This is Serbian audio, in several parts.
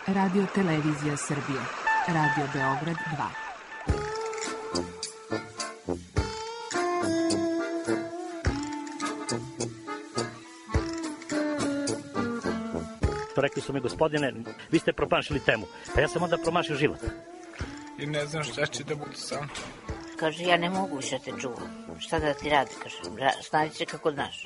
Radio Televizija Srbije. Radio Beograd 2. Rekli su mi, gospodine, vi ste promašili temu. Pa ja sam onda promašio život. I ne znam šta će da bude sam. Kaže, ja ne mogu više te čuvam. Šta da ti radi, kaže, snađi se kako znaš.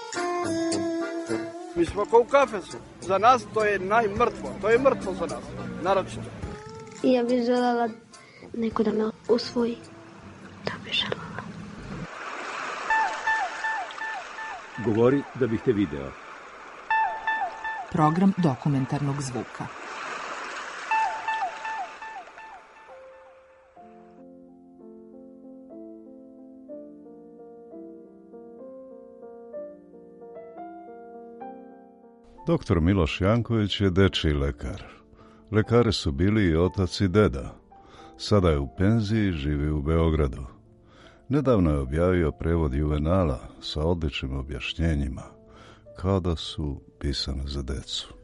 Mi smo kao u kafesu. Za nas to je najmrtvo. To je mrtvo za nas, naročito. I ja bih želela neko da me usvoji. Da bih želela. Govori da bih te video. Program dokumentarnog zvuka. Doktor Miloš Janković je dečiji lekar. Lekari su bili i otac i deda. Sada je u penziji, živi u Beogradu. Nedavno je objavio prevod Juvenala sa odličnim objašnjenjima, kao da su pisane za decu.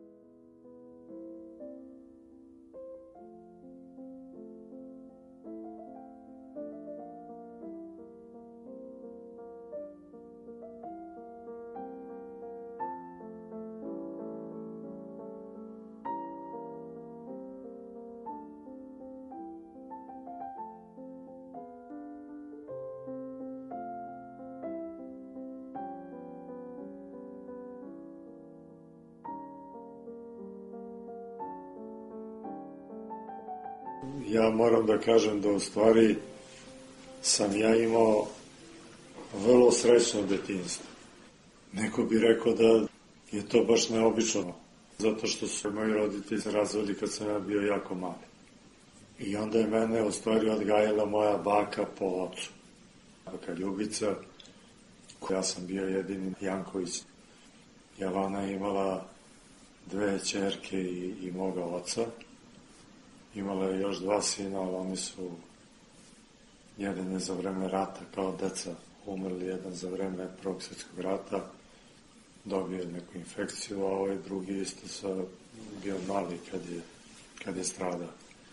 Ja moram da kažem da u stvari sam ja imao vrlo srećno detinjstvo. Neko bi rekao da je to baš neobično, zato što su moji roditelji se razveli kad sam ja bio jako mali. I onda je mene u stvari odgajala moja baka po ocu. Baka Ljubica, koja sam bio jedini Janković. Javana je imala 2 ćerke i moga oca. Imala je još 2 sina, ali oni su, jedan je za vreme rata kao deca umrli, jedan za vreme Prvog svjetskog rata, dobio je neku infekciju, a ovaj drugi isto bio mali kad je stradao.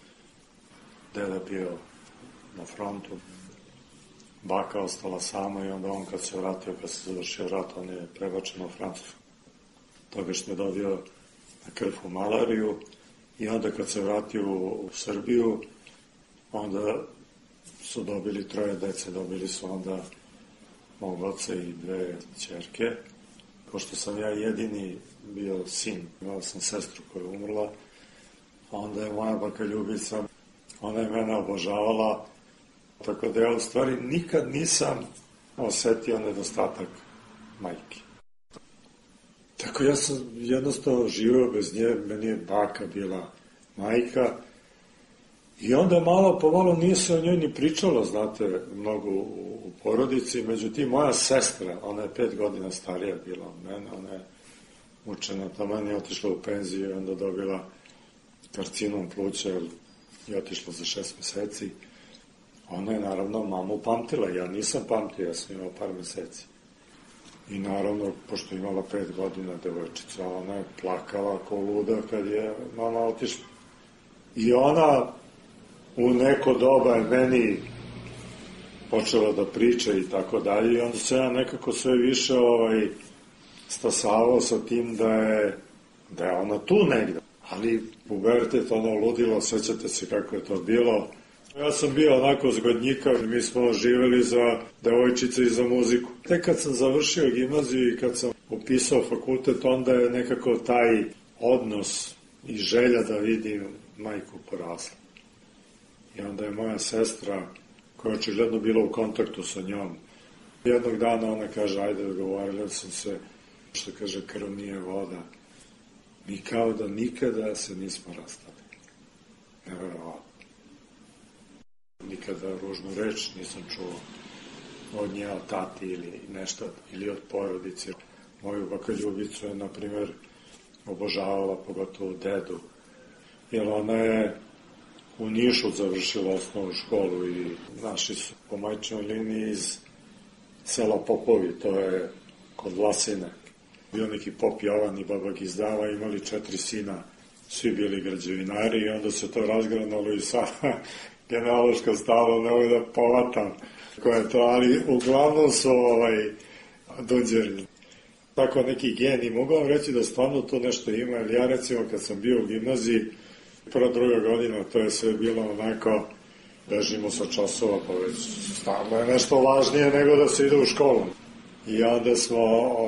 Deda bio na frontu, baka ostala sama i onda on kad se vratio, kad se završio rat, on je prebačen u Francusku. Toga što je dobio na krvu malariju. I onda kad se vratio u Srbiju, onda su dobili 3 dece, dobili su onda mog oca i 2 ćerke. Pošto sam ja jedini bio sin, imao sam sestru koja je umrla, onda je moja baka Ljubica, ona je mene obožavala, tako da ja u stvari nikad nisam osetio nedostatak majke. Tako ja sam jednostavno živeo bez nje, meni je baka bila majka i onda malo po malo nije se o njoj ni pričalo, znate, mnogo u porodici. Međutim, moja sestra, ona je 5 godina starija bila od mene, ona je učena, taman je otišla u penziju i onda dobila karcinom pluća i otišla za 6 meseci. Ona je naravno mamu pamtila, ja nisam pamtio, ja sam imao par meseci. I naravno, pošto je imala 5 godina devojčica, ona je plakala ko luda kad je mama otišla. I ona u neko doba je meni počela da priča i tako dalje. I onda se ja nekako sve više stasavao sa tim da je ona tu negde. Ali pubertet, ono ludilo, sećate se kako je to bilo. Ja sam bio onako zgodnjika, mi smo živeli za devojčice i za muziku. Tek kad sam završio gimnaziju i kad sam upisao fakultet, onda je nekako taj odnos i želja da vidim majku porasla. I onda je moja sestra, koja je očigledno bila u kontaktu sa njom, jednog dana ona kaže, ajde, dogovorila sam se, što kaže, krv nije voda. Mi kao da nikada se nismo rastali. Neverovatno. Nikada ružnu reč nisam čuo od nje, od tati ili nešto, ili od porodice. Moju baka Ljubicu je, na primjer, obožavala, pogotovo dedu, jer ona je u Nišu završila osnovnu školu i naši su po majčinoj liniji iz sela Popovi, to je kod Vlasine. Bio neki pop Jovan i baba Gizdava, imali 4 sina, svi bili građevinari i onda se to razgranalo i sada genealoško stalo, ne mogu da povatam koje je to, ali uglavnom su Dunđeri. Tako neki geni, mogu vam reći da stvarno to nešto ima, jer ja recimo kad sam bio u gimnaziji, prva, druga godina, to je sve bilo onako, bežimo sa časova, pa već stvarno je nešto važnije nego da se ide u školu. I onda smo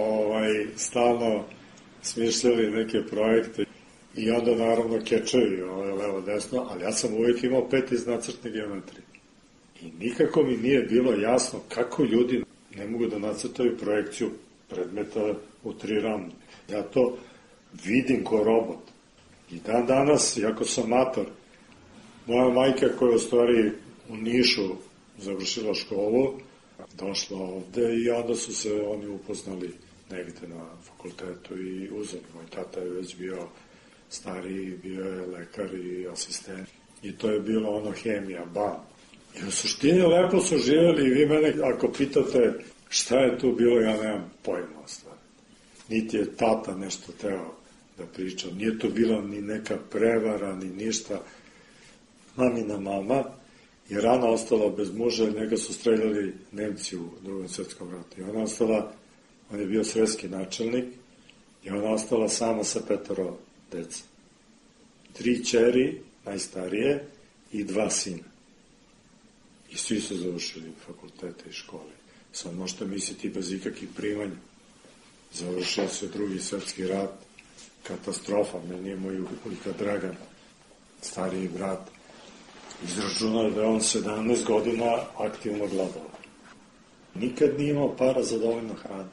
stalno smišljali neke projekte i onda naravno kečevi, levo, desno, ali ja sam uvijek imao 5 iz nacrtne geometrije. I nikako mi nije bilo jasno kako ljudi ne mogu da nacrtaju projekciju predmeta u 3 ravne. Ja to vidim ko robot. I dan danas, iako sam mator, moja majka koja je u stvari u Nišu završila školu, došla ovde i onda su se oni upoznali negde na fakultetu i uzeli. Moj tata je već bio stariji, bio je lekar i asistent. I to je bilo ono hemija, bam. I u suštini lepo su živjeli i vi mene, ako pitate šta je tu bilo, ja nemam pojma o stvari. Niti je tata nešto teo da priča. Nije to bila ni neka prevara, ni ništa. Mamina mama je rano ostala bez muža, njega su streljali Nemci u Drugom svjetskom ratu. I ona ostala, on je bio sredski načelnik, i ona ostala sama sa 5 deca. 3 ćeri, najstarije, i 2 sina. I svi su završili fakultete i škole. Sad možete misliti bez ikakvih primanja. Završio se Drugi svjetski rat, katastrofa. Meni je moj ujka Dragan, stariji brat, izračunao da je on 17 godina aktivno gladao. Nikad nije imao para za dovoljno hrane.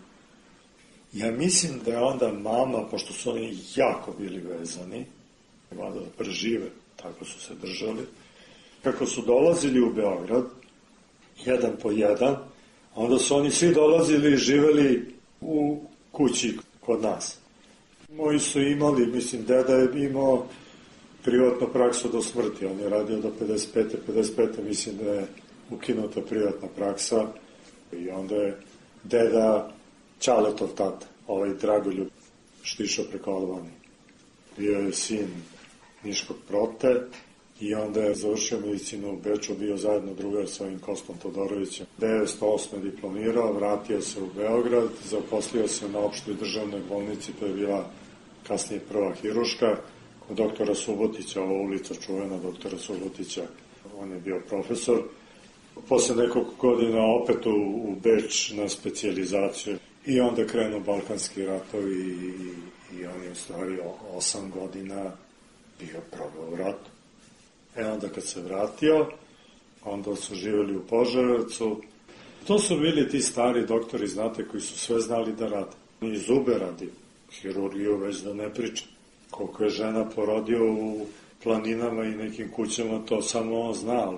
Ja mislim da je onda mama, pošto su oni jako bili vezani, da prežive, tako su se držali, kako su dolazili u Beograd, jedan po jedan, onda su oni svi dolazili i živeli u kući kod nas. Moji su imali, mislim, deda je imao privatnu praksu do smrti, on je radio do 55. Mislim da je ukinuta privatna praksa i onda je deda Ćaletov tata, Dragoljub, što išao preko Albanije. Bio je sin Niškog prote i onda je završio medicinu u Beču, bio zajedno drugar sa ovim Kostom Todorovićem. 1908. diplomirao, vratio se u Beograd, zaposlio se na opštoj državnoj bolnici, to je bila kasnije prva hiruška, kod doktora Subotića, ova ulica čuvena doktora Subotića, on je bio profesor. Posle nekog godina opet u Beč na specijalizaciju i onda krenu Balkanski ratovi i on je u stvari 8 godina bio probao u ratu. Onda kad se vratio, onda su živjeli u Požarevcu. To su bili ti stari doktori, znate, koji su sve znali da rade. I zube radi, hirurgiju već da ne pričam. Koliko je žena porodio u planinama i nekim kućama, to samo on zna.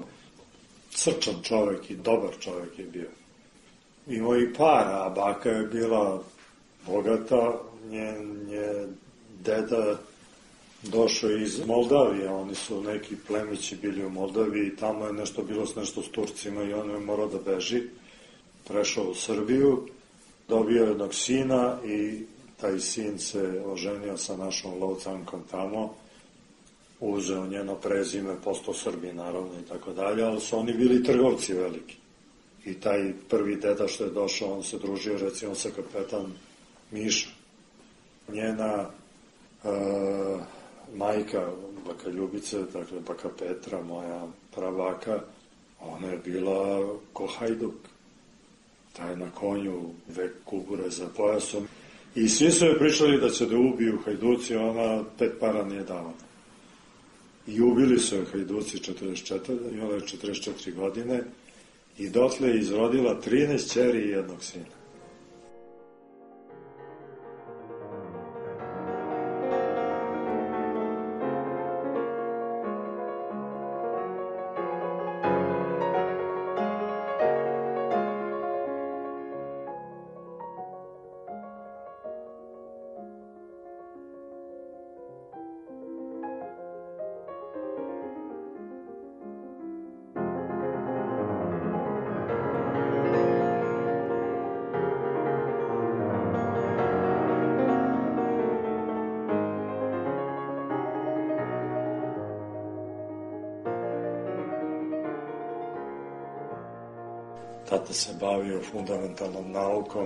Srčan čovek i dobar čovek je bio. Imao i para, a baka je bila bogata, njen je deda došao iz Moldavije, oni su neki plemići bili u Moldaviji i tamo je nešto bilo s Turcima i on je morao da beži. Prešao u Srbiju, dobio jednog sina i taj sin se oženio sa našom lovcankom tamo, uzeo njeno prezime, postao Srbi naravno i tako dalje, ali su oni bili trgovci veliki. I taj prvi deda što je došao, on se družio recimo sa kapetan Mišom. Njena majka, baka Ljubice, dakle baka Petra, moja prabaka, ona je bila ko Hajduk. Taj na konju, vek kubure za pojasom. I svi su joj pričali da će da ubiju Hajduci, ona 5 para nije davala. I ubili su joj Hajduci 44, imala je 44 godine i dotle je izrodila 13 ćeri i jednog sina. tata se bavio fundamentalnom naukom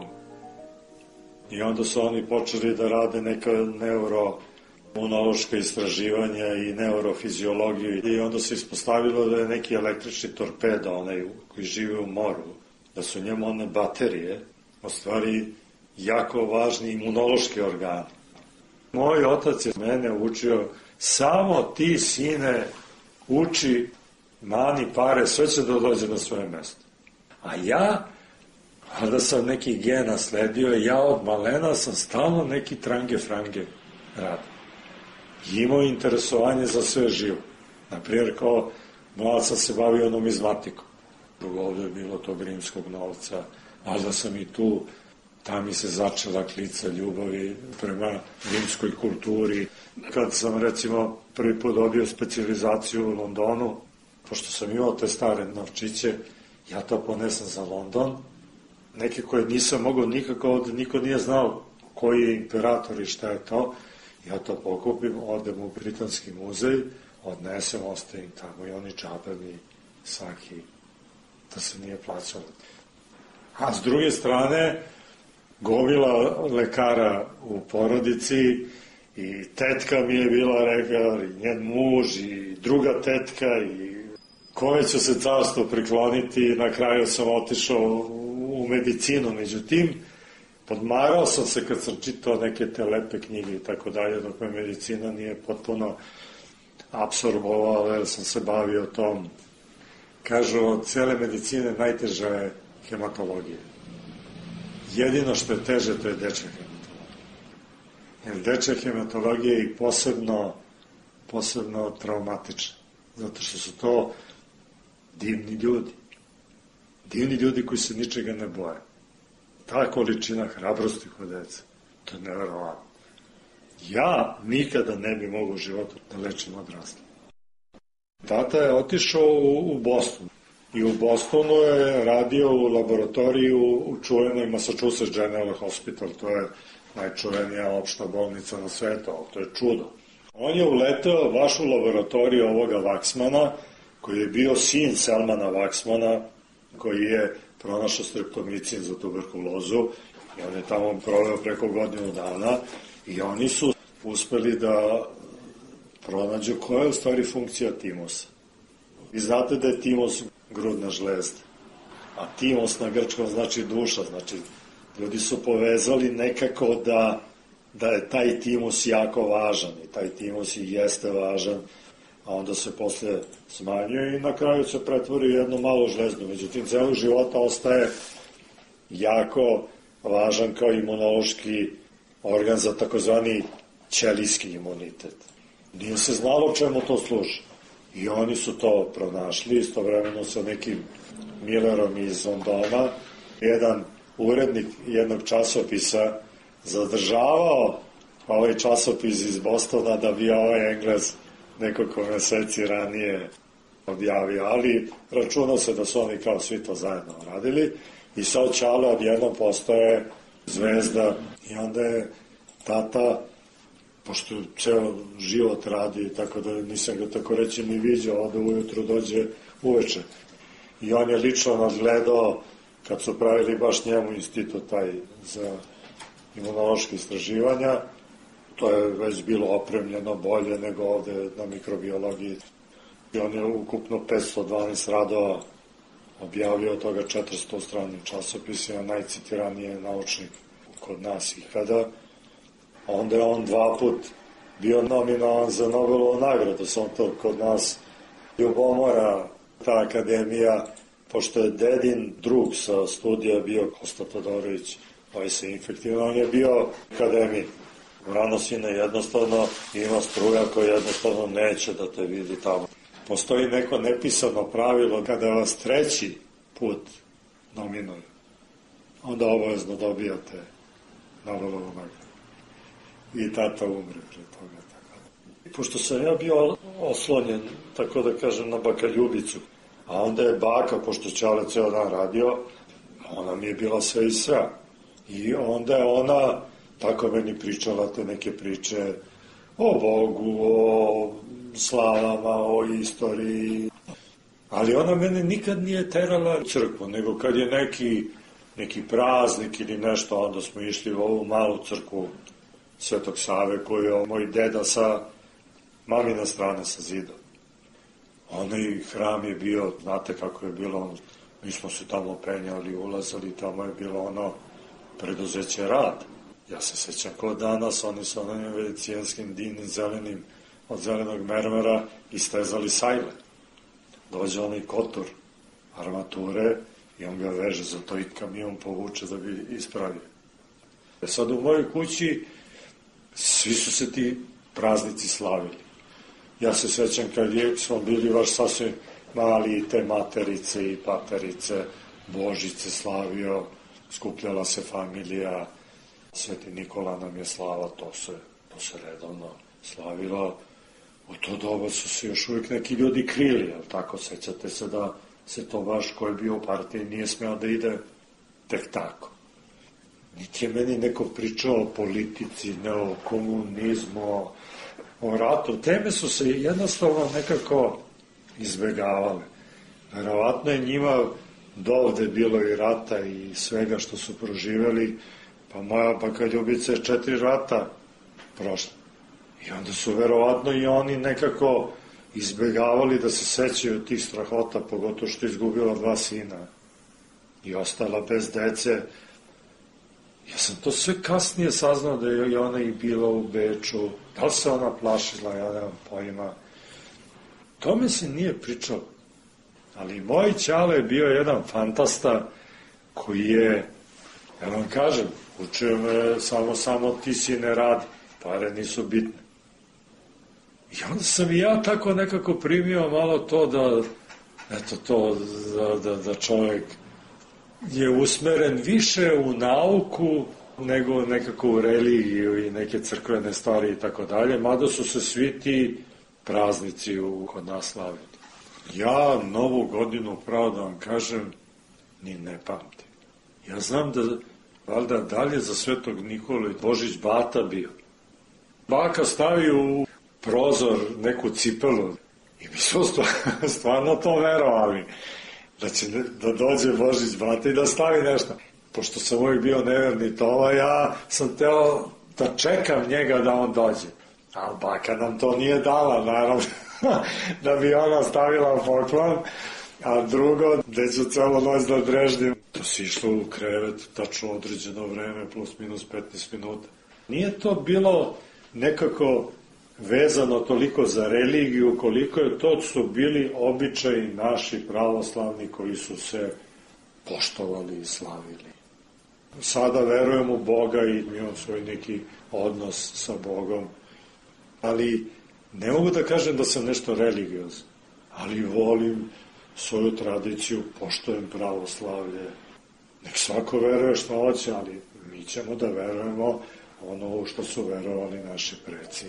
i onda su oni počeli da rade neka neuroimunološka istraživanja i neurofiziologiju i onda se ispostavilo da je neki električni torpedo, onaj koji živi u moru, da su njemu one baterije u stvari jako važni imunološki organi. Moj otac je mene učio, samo ti, sine, uči, mani pare, sve će da dođe na svoje mesto. A ja, da sam neki gen nasledio, ja od malena sam stalno neki trange-frange radio. I imao interesovanje za sve živo. Naprimjer, kao mlad sam se bavio numizmatikom. Ovde je bilo tog rimskog novca, valjda sam i tu, tam mi se začela klica ljubavi prema rimskoj kulturi. Kad sam, recimo, prvi put dobio specijalizaciju u Londonu, pošto sam imao te stare novčiće, ja to ponesam za London, neke koje nisam mogao nikako, ovde niko nije znao koji je imperator i šta je to, ja to pokupim, odem u Britanski muzej, odnesem, ostavim tamo i oni džabe mi svaki, da se nije plaćalo. A s druge strane, gomila lekara u porodici i tetka mi je bila rekla, i njen muž, i druga tetka, i kome ću se carstvo prikloniti, na kraju sam otišao u medicinu, međutim, podmarao sam se kad sam čitao neke te lepe knjige i tako dalje, dok me medicina nije potpuno apsorbovala, jer sam se bavio tom. Kažu, od cele medicine najteža je hematologija. Jedino što je teže, to je dečja hematologija. Jer dečja hematologija je i posebno traumatična, zato što su to divni ljudi. Divni ljudi koji se ničega ne boje. Ta količina hrabrosti kod deca, to je neverovatno. Ja nikada ne bi mogao u životu da lečim odrasle. Tata je otišao u Boston i u Bostonu je radio u laboratoriju u čuvenoj Massachusetts General Hospital, to je najčuvenija opšta bolnica na svetu, ali to je čudo. On je uleteo baš u laboratoriju ovoga Waxmana, koji je bio sin Selmana Waxmana, koji je pronašao streptomicin za tuberkulozu i on je tamo proveo preko godinu dana i oni su uspeli da pronađu koja je u stvari funkcija timusa. Vi znate da je timus grudna žlezda, a timos na grčkom znači duša, znači ljudi su povezali nekako da je taj timus jako važan i taj timus i jeste važan, a onda se posle smanjuje i na kraju se pretvori u jednu malu žlezdu. Međutim, celog života ostaje jako važan kao imunološki organ za takozvani ćelijski imunitet. Nije se znalo čemu to služi. I oni su to pronašli, istovremeno sa nekim Millerom iz Londona. Jedan urednik jednog časopisa zadržavao ovaj časopis iz Bostona da bi ovaj Englez nekoliko meseci ranije objavio, ali računao se da su oni kao svi to zajedno radili i sad Ćale odjednom postaje zvezda i onda je tata, pošto ceo život radi, tako da nisam ga tako reći ni viđao, onda ujutru dođe uveče. I on je lično nadgledao, kad su pravili baš njemu institut taj za imunološke istraživanja, to je već bilo opremljeno bolje nego ovde na mikrobiologiji. I on je ukupno 512 radova objavio, od toga 400 u stranim časopisima, najcitiraniji je naučnik kod nas ikada. Onda je on 2 put bio nominovan za Nobelovu nagradu, sam to kod nas ljubomora, ta akademija, pošto je dedin drug sa studija bio Kosta Todorović, ovaj se infektivno, on je bio akademij. Ranosine jednostavno ima struja koja jednostavno neće da te vidi tamo. Postoji neko nepisano pravilo kada vas 3. put nominuju, onda obavezno dobijate Nobelovu nagradu. I tata umre pre toga. Pošto sam ja bio oslonjen, tako da kažem, na bakaljubicu, a onda je baka, pošto Ćale ceo dan radio, ona mi je bila sve i sve. I onda je ona tako meni pričala te neke priče o Bogu, o slavama, o istoriji. Ali ona mene nikad nije terala u crkvu, nego kad je neki praznik ili nešto, onda smo išli u ovu malu crkvu Svetog Save, koju je moj deda sa mamine strane sa zidom. Onaj hram je bio, znate kako je bilo, mi smo se tamo penjali, ulazili, tamo je bilo ono preduzeće Rad. Ja se sećam kao danas, oni su onim venecijanskim dinim zelenim, od zelenog mermera istezali sajle. Dođe onaj kotor armature i on ga veže za to i kamion povuče da bi ispravio. Sad u mojoj kući svi su se ti praznici slavili. Ja se sećam kad smo bili baš sasvim mali, i te materice i paterice, Božice slavio, skupljala se familija, Sveti Nikola nam je slava, to se redovno slavilo. U to doba su se još uvijek neki ljudi krili, ali tako, sećate se da se to baš, ko je bio u partiji, nije smeo da ide tek tako. Niti je meni neko pričao o politici, ne o komunizmu, o ratu. Teme su se jednostavno nekako izbegavale. Verovatno je njima dovde bilo i rata i svega što su proživeli, pa moja baka Ljubica je 4 rata prošla. I onda su verovatno i oni nekako izbegavali da se sećaju tih strahota, pogotovo što je izgubila 2 sina i ostala bez dece. Ja sam to sve kasnije saznao da je ona i bila u Beču. Da li se ona plašila, ja nemam pojma. Tome se nije pričalo. Ali moj ćale je bio jedan fantasta koji je, ja vam kažem, učio me samo ti si ne radi, pare nisu bitne. I onda sam i ja tako nekako primio malo to da, eto to, da čovjek je usmeren više u nauku nego nekako u religiju i neke crkvene stvari i tako dalje, mada su se svi ti praznici kod nas slavili. Ja Novu godinu, pravo da vam kažem, ni ne pamtim. Ja znam da, valjda dalje za Svetog Nikolu Božić Bata bio. Baka stavi u prozor neku cipelu i mi smo stvarno to verovali da će da dođe Božić Bata i da stavi nešto. Pošto sam uvijek bio neverni Toma, ja sam teo da čekam njega da on dođe. Ali baka nam to nije dala, naravno, da bi ona stavila poklon, a drugo, gde ću celo noć da dreždim. To si išlo u krevet, tačno određeno vreme, plus minus 15 minuta. Nije to bilo nekako vezano toliko za religiju, koliko je to su bili običaji naši pravoslavni koji su se poštovali i slavili. Sada verujem u Boga i imam svoj neki odnos sa Bogom, ali ne mogu da kažem da sam nešto religiozan, ali volim svoju tradiciju, poštujem pravoslavlje. Nek svako veruje što hoće, ali mi ćemo da verujemo ono u što su verovali naši preci.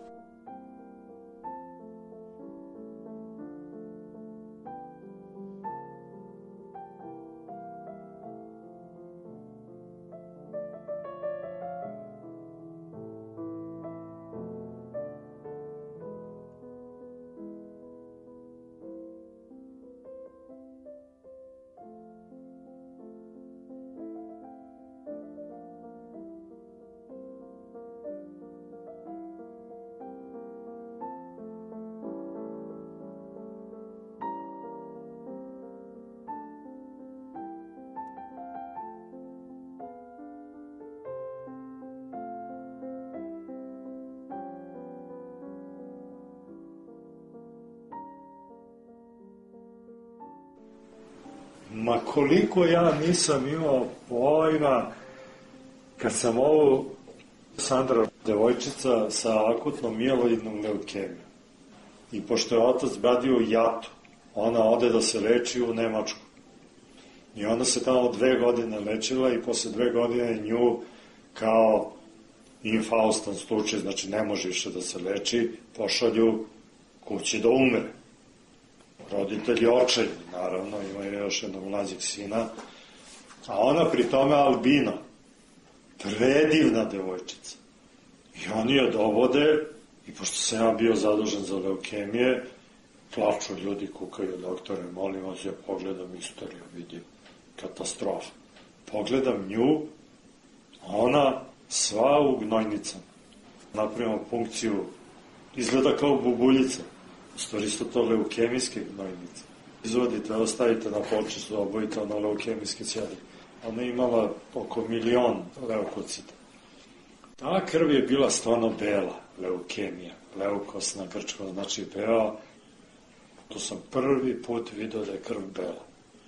Ma koliko ja nisam imao pojma kad sam ovu Sandra, devojčica sa akutnom mieloidnom leukemijom. I pošto je otac badio jatu, ona ode da se leči u Nemačku. I onda se tamo 2 godine lečila i posle 2 godine nju kao infaustan slučaj, znači ne može više da se leči, pošalju kući da umre. Roditelji očajni, naravno, imaju još jednog mlađeg sina, a ona pri tome albino, predivna devojčica. I oni je dovode, i pošto sam ja bio zadužen za leukemije, plaču ljudi, kukaju, doktore, molim vas, ja pogledam istoriju, vidim, katastrofa. Pogledam nju, ona sva u gnojnicama. Napravimo punkciju, izgleda kao bubuljica, u stvari su to leukemijske gnojnice. Izvodite, ostavite na počestu, obojite ono leukemijske ćelije. Ona je imala oko 1.000.000 leukocita. Ta krv je bila stvarno bela, leukemija, leukos na grčkom, znači bela. To sam prvi put vidio da je krv bela.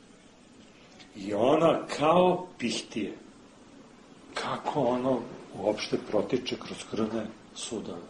I ona kao pihtije. Kako ono uopšte protiče kroz krvne sudove.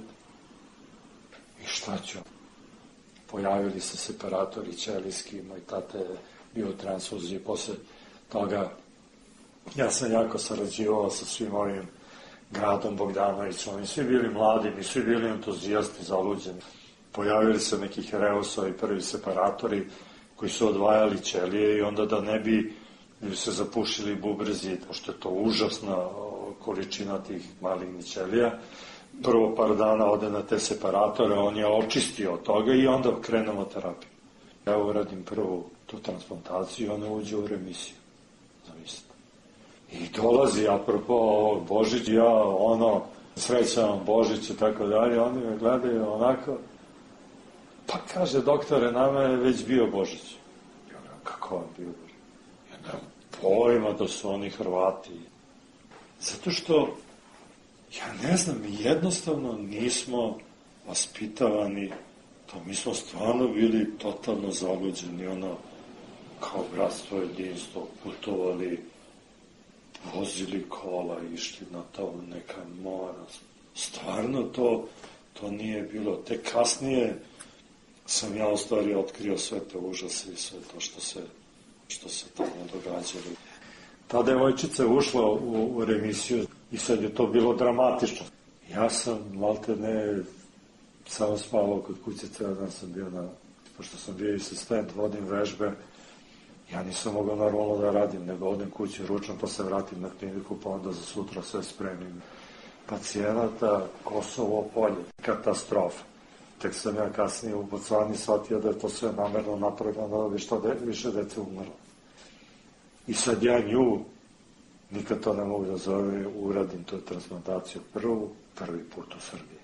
I šta ću? Pojavili se separatori ćelijski, moj tate je bio u transfuziji, posle toga ja sam jako sarađivao sa svim ovim Gradom Bogdanovićem, oni svi bili mladi, mi svi bili entuzijasti, zaluđeni. Pojavili se neki Hereusovi prvi separatori koji su odvajali ćelije i onda da ne bi se zapušili bubrezi, pošto je to užasna količina tih malignih ćelija. Prvo par dana ode na te separatore, on je očistio od toga i onda krenemo terapiju. Ja uradim prvu tu transplantaciju i ona uđe u remisiju. Zavisite. I dolazi, apropo ovog Božić, ja srećam Božić i tako dalje, oni me gledaju onako, pa kaže, doktore, nama je već bio Božić. Ja ne, kako vam bio Božić? Ja nemam pojma da su oni Hrvati. Zato što, ja ne znam, mi jednostavno nismo vaspitavani, to mi smo stvarno bili totalno zaluđeni, kao bratstvo, jedinstvo, putovali, vozili kola, išli na to neka mora. Stvarno to nije bilo. Tek kasnije sam ja u stvari otkrio sve te užase i sve to što se tamo događalo. Ta devojčica je ušla u remisiju i sad je to bilo dramatično. Ja sam, malte ne, samo spavao kod kuće, ceo dan sam bio pošto sam bio asistent, vodim vežbe, ja nisam mogao normalno da radim, nego odem kući ručno, pa se vratim na kliniku, pa onda za sutra sve spremim. Pacijenata, Kosovo polje, katastrofa. Tek sam ja kasnije u Bocvani shvatio da je to sve namerno napravljeno, da bi što više dece umrlo. I sad ja nju, nikad to ne mogu da zove, uradim tu transplantaciju prvi put u Srbiji.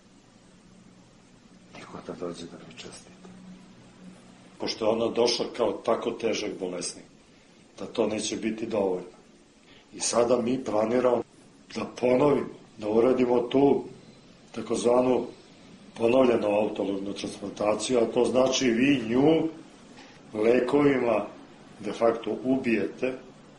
Niko da dođe da mi čestite. Pošto je ona došla kao tako težak bolesnik, da to neće biti dovoljno. I sada mi planiramo da ponovim, da uradimo tu takozvanu ponovljenu autolognu transplantaciju, a to znači vi nju lekovima de facto ubijete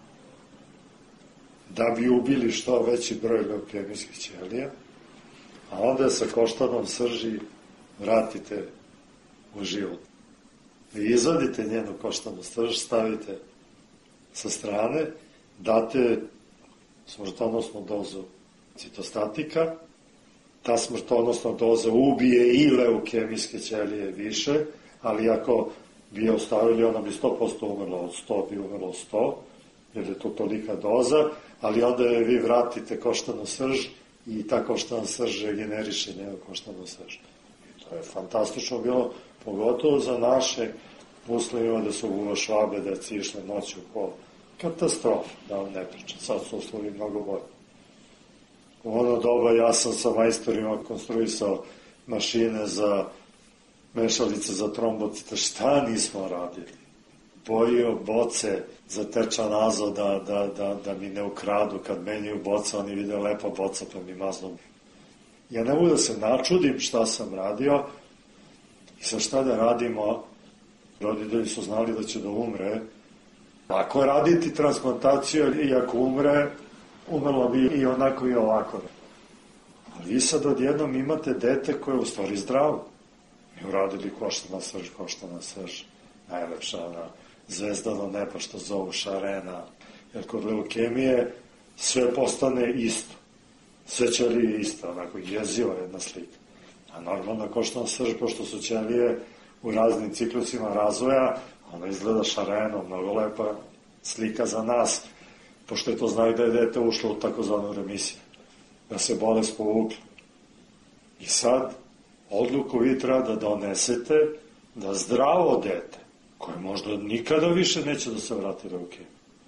da bi ubili što veći broj leukemijskih ćelija, a onda sa koštanom srži vratite u život. Vi izvadite njenu koštanu srž, stavite sa strane, date smrtonosnu dozu citostatika, ta smrtonosna doza ubije i leukemijske ćelije više, ali ako bi je ostavili, ona bi 100% umrla, od 100 bi umrlo 100, jer je to tolika doza, ali onda vi vratite koštanu srž i ta koštana srž regeneriše njenu koštanu srž. I to je fantastično bilo, pogotovo za naše uslovima da su u Švabe, da je cišle noću po katastrofa, da vam ne pričam. Sad su uslovi mnogo bolje. U ono doba ja sam sa majstorima konstruisao mašine za mešalice za trombocite. Šta nismo radili? Bojio boce za tečan azo da mi ne ukradu. Kad menjaju boce, oni vide lepa boca pa mi maznu. Ja ne mogu da se načudim šta sam radio i sa šta da radimo. Roditelji su znali da će da umre. Ako raditi transplantaciju i ako umre, umrlo bi i onako i ovako. Ali vi sad odjednom imate dete koje je u stvari zdravo. Mi uradili koštana srž, najlepša zvezdano neba što zovu šarena. Jer kod leukemije sve postane isto. Sve ćelije isto, onako jeziva jedna slika. A normalna koštana srž, pošto su ćelije u raznim ciklusima razvoja, ona izgleda šareno, mnogo lepa slika za nas, pošto je to znak da je dete ušlo u takozvanu remisiju, da se bolest povukla. I sad, odluku vi treba da donesete da zdravo dete, koje možda nikada više neće da se vrati leukemiju,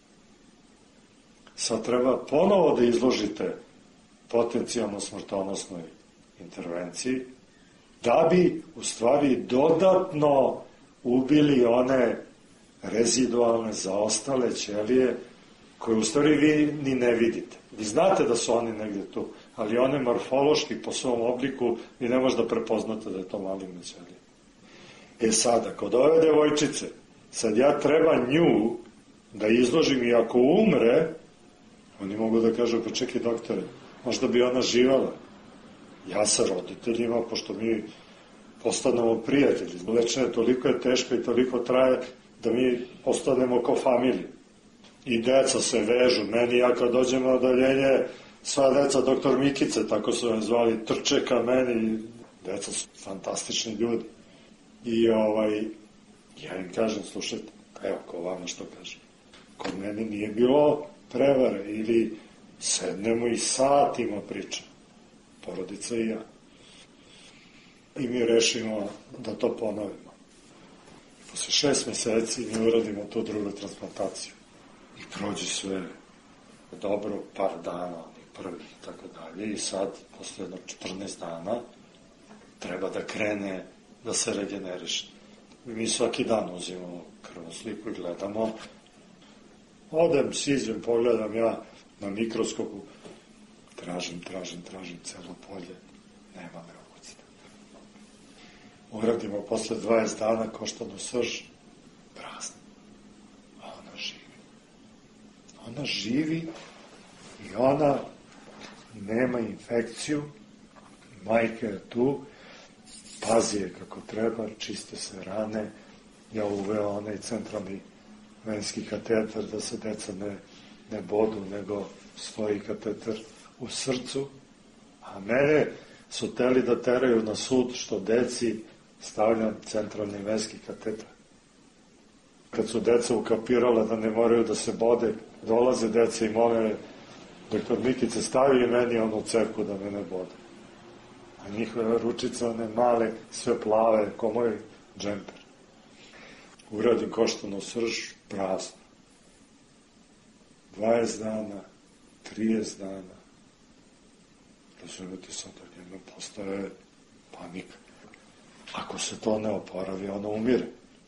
sad treba ponovo da izložite potencijalno smrtonosnoj intervenciji, da bi u stvari dodatno ubili one rezidualne, zaostale ćelije koje u stvari vi ni ne vidite. Vi znate da su oni negde tu, ali one morfološki po svom obliku vi ne možete da prepoznate da je to maligne ćelije. E sada, kod ove devojčice, sad ja treba nju da izložim i ako umre, oni mogu da kažu, pa čekaj doktore, možda bi ona živala. Ja sa roditeljima, pošto mi postanemo prijatelji, lečenje toliko je teško i toliko traje da mi postanemo kao familija. I deca se vežu, meni ja kad dođem na odaljenje, sva deca doktor Mikice, tako su me zvali, trče ka meni, deca su fantastični ljudi. I ja im kažem, slušajte, evo ko vama što kažem, kod mene nije bilo prevare ili sednemo i satima pričamo, porodica i ja. I mi rešimo da to ponovimo. Posle 6 meseci mi uradimo tu drugu transplantaciju. I prođe sve dobro, par dana, onih prvih i tako dalje. I sad, posle 14 dana, treba da krene da se regeneriše. Mi svaki dan uzimamo krvnu sliku i gledamo. Odem, siđem, pogledam ja na mikroskopu, tražim celo polje, nema leukocita. Uradimo posle 20 dana koštanu srž, prazna. A ona živi. Ona živi i ona nema infekciju, majka je tu, pazi je kako treba, čiste se rane, ja uveo onaj centralni venski kateter da se deca ne bodu, nego stoji kateter u srcu, a mene su teli da teraju na sud što deci stavljam centralni venski kateter. Kad su deca ukapirala da ne moraju da se bode, dolaze deca i mole doktor Mikice stavi meni onu cevku da me ne bode. A njihove ručice, one male, sve plave, ko moj džemper. Uradim koštanu srž, prazno. 20 dana, 30 dana. Razumete, sad odjedno postaje panika. Ako se to ne oporavi, ona umire.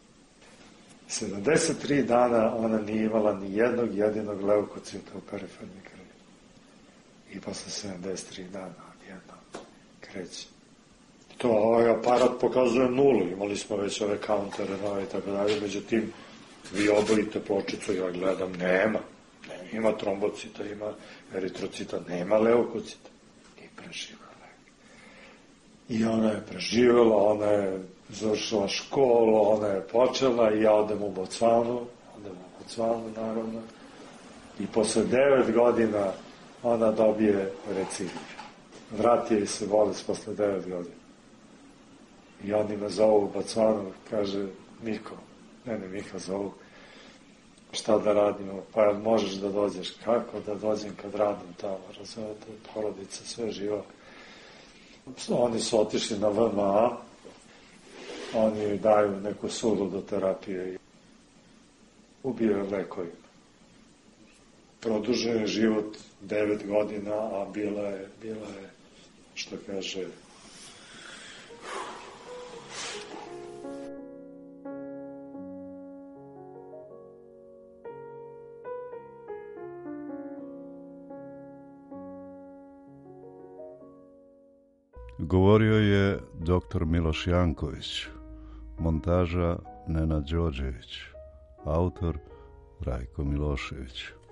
73 dana ona nije imala ni jednog jedinog leukocita u perifernoj krvi. I posle 73 dana odjedno kreće. To ovaj aparat pokazuje nulu, imali smo već ove kauntere nove i tako dalje, međutim vi obojite pločicu, ja gledam, nema, ima trombocita, ima eritrocita, nema leukocita. I preživela je. I ona je preživela, ona je završila školu, ona je počela i ja odem u Bocvanu naravno, i posle 9 godina ona dobije recidiv. Vrati joj se bolest posle 9 godina. I oni me zovu u Bocvanu, kaže Miko, mene Mika zovu, šta da radimo, pa jel možeš da dođeš, kako da dođem kad radim tamo, razumete, porodica, sve živo. Oni su otišli na VMA, oni joj daju neku suludu terapiju i ubijaju lekovima. Produžen je život 9 godina, a bila je, što kaže, Govorio je dr. Miloš Janković, montaža Nenad Đorđević, autor Rajko Milošević.